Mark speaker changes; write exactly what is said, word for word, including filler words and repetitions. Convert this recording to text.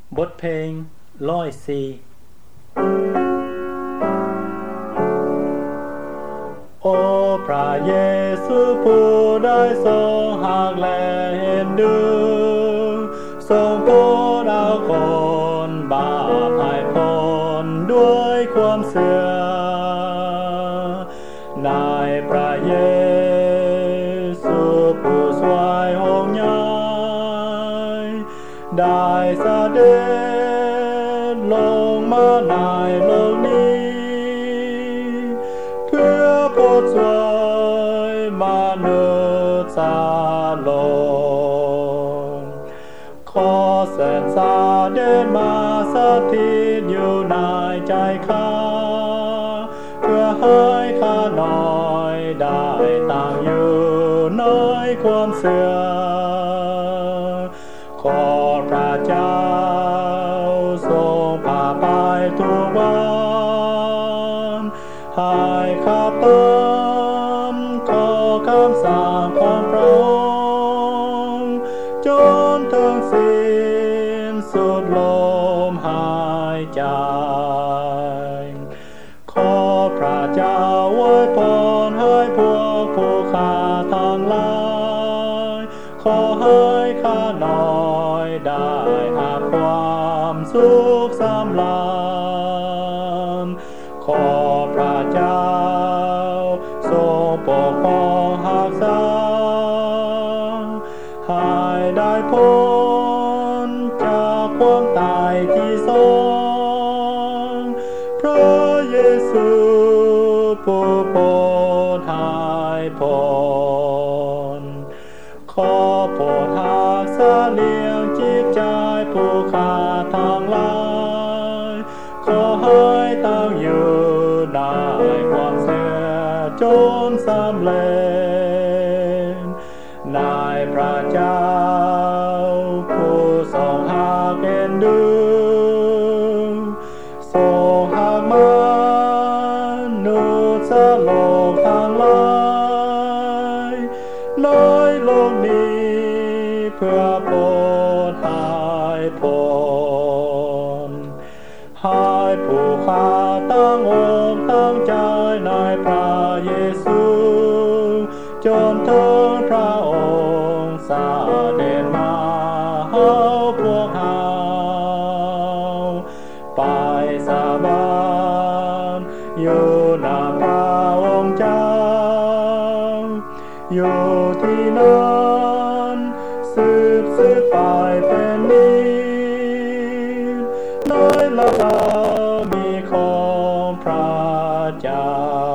Speaker 1: บทเพลงร้อยสี่โอ้พระเยซูผู้ได้ทรงหักและเห็นดูทรงโปรดเอาคนบาปให้พ้นด้วยความเสื่อในพระเยซูผู้สวยหงใหญ่ได้เสด็จลงมาในโลกนี้เพื่อโปรดช่วยมนุษย์สาโลกขอเสด็จเสด็จมาสถิตอยู่ในใจข้าเพื่อให้ข้าน้อยได้ตั้งอยู่ในความเสื่อขอพระเจ้าทรงพาไปทุกวันให้ข้าตามขอคำสั่งของพระองค์จนถึงสิ้นสุดลมหายใจขอพระเจ้าอวยพรให้พวกผู้ข้าทั้งหลายขอให้ข้าน้อยได้หาความสุขสำราญขอพระเจ้าทรงปกป้องรักษาให้ได้พ้นจากความตายที่ทรงพระเยซูผู้โปรดให้พ้นขอโปรดรักษาเลี้ยงจิตใจผู้ข้าทั้งหลายขอให้ตั้งอยู่ในความเสื่อจนสำเร็จในพระเจ้าผู้ทรงหักเอ็นดูทรงหักมนุษย์โลกทั้งหลายในโลกนี้เพื่อโปรดให้พ้นให้ผู้ข้าตั้งอกตั้งใจในพระเยซูจนถึงพระองค์เสด็จมาหาพวกเราไปสาบานอยู่หน้าพระองค์เจ้าอยู่ที่นั้นสืบสืบไปเป็นนิจ ในละบามีของพระเจ้า